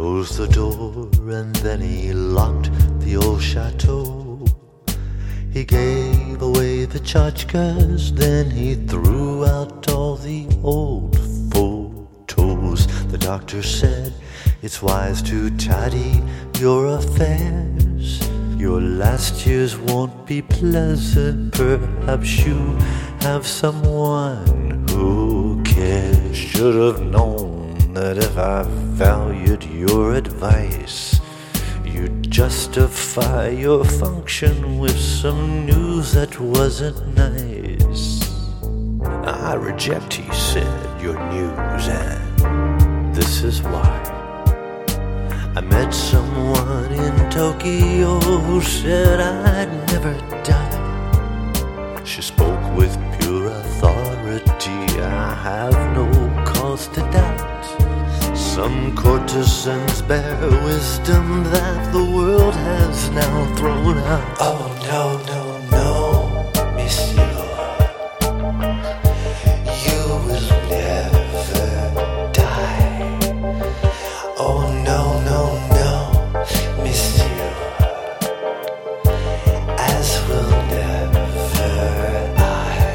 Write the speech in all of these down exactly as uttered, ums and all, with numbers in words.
closed the door and then he locked the old chateau. He gave away the tchotchkes, then he threw out all the old photos. The doctor said it's wise to tidy your affairs. Your last years won't be pleasant. Perhaps you have someone who cares. Should have known that if I valued your advice, you'd justify your function with some news that wasn't nice. I reject, he said, your news, and this is why. I met someone in Tokyo who said I'd never die. She spoke with pure authority. I have no cause to doubt. Some courtesans bear wisdom that the world has now thrown out. Oh no, no, no, monsieur, you will never die. Oh no, no, no, monsieur, as will never I.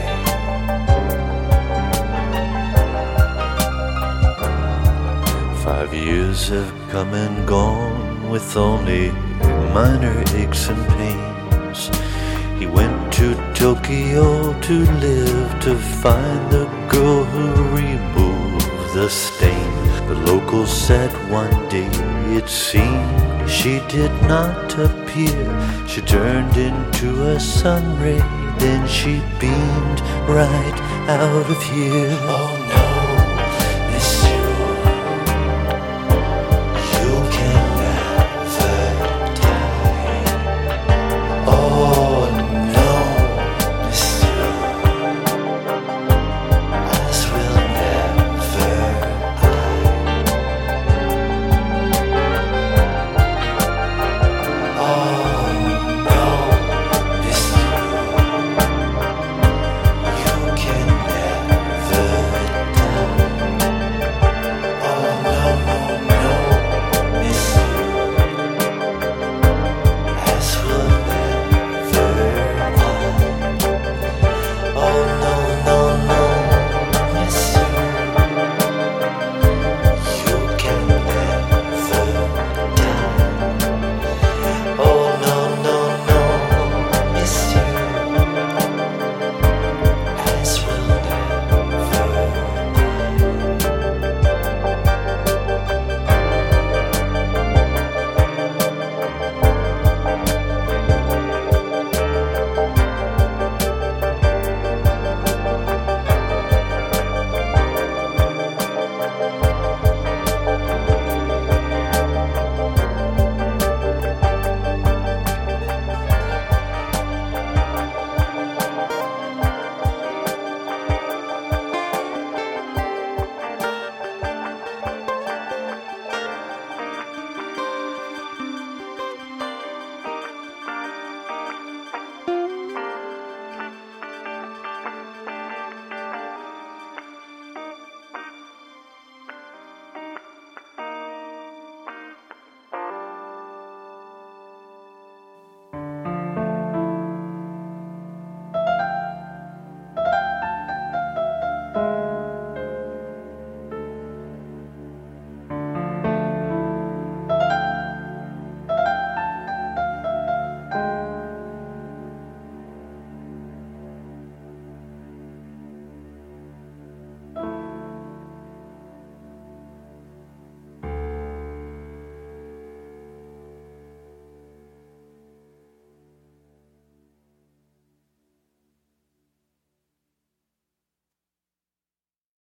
Five years have come and gone with only minor aches and pains. He went to Tokyo to live, to find the girl who removed the stain. The locals said one day it seemed she did not appear. She turned into a sun ray, then she beamed right out of here. Oh no.